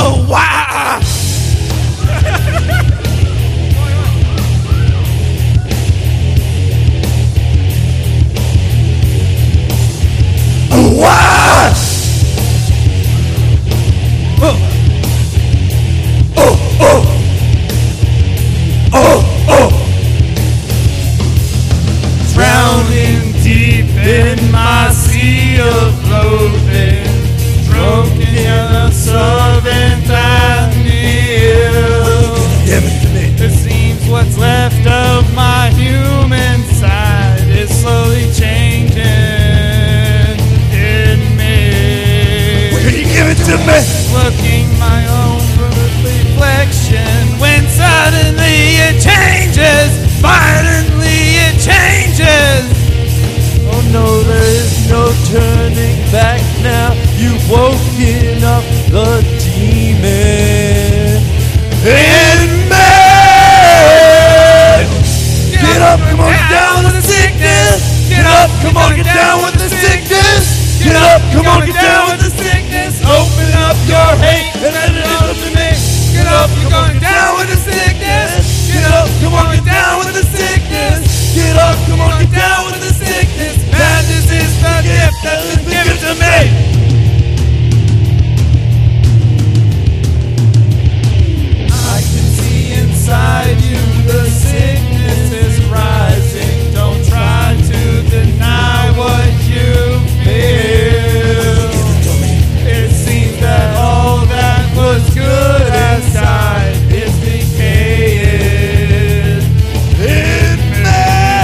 Oh, wow! Oh, wow! Drowning deep in my sea of loathing, drunk in a servant I kneel. Give it to me. It seems what's left of my human side is slowly changing in me. Will you give it to me? Looking my own reflection when suddenly it changes, violently it changes. Oh no, there is no turning back now. You've woken up the demon in me. Get up, come on, get down with the sickness. Get up, come on, get down with the sickness. Get up, come on, get down with the sickness. Open up your hate And let it out to me. Get up, you're going down with the sickness. Get up, come on, get down with the sickness. Get up, come on, get down with the sickness. Madness is the gift that's been given to me. I can see inside you the sickness is rising. Don't try to deny what you feel. It seems that all that was good outside is decaying in me.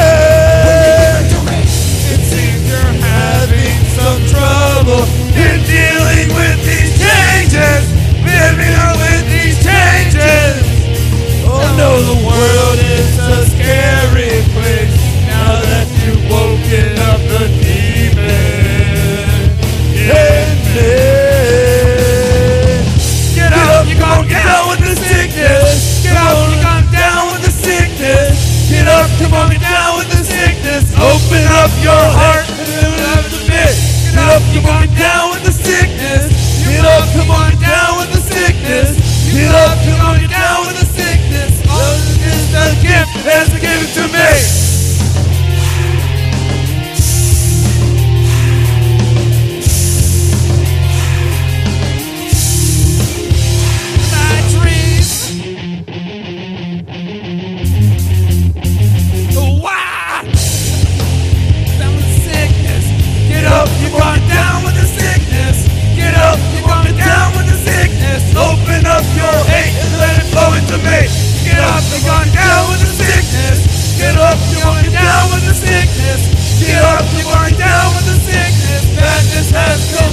It seems you're having some trouble in dealing with these changes, living with these changes. Oh no, the world is a scary place now that you've woken up the demon in me. Get up, you're gonna get down with the sickness. Get up, you're gonna down with the sickness. Get up, come on, get down with the sickness. Open up your heart and live it up a bit. Get up, you're gonna get down with the sickness. Get up, come on, get down with the sickness. Get up, come on, get down with the sickness. All this is the gift that's given to me. My dreams. Why? Down with the sickness. Get up, you're going down with the sickness. Get up, you're going down with the sickness. Open up your hate and let it flow into me. Get up, you're going down with the sickness. Get up, you're going down with the sickness. Get up, you're going down with the sickness. Madness has come.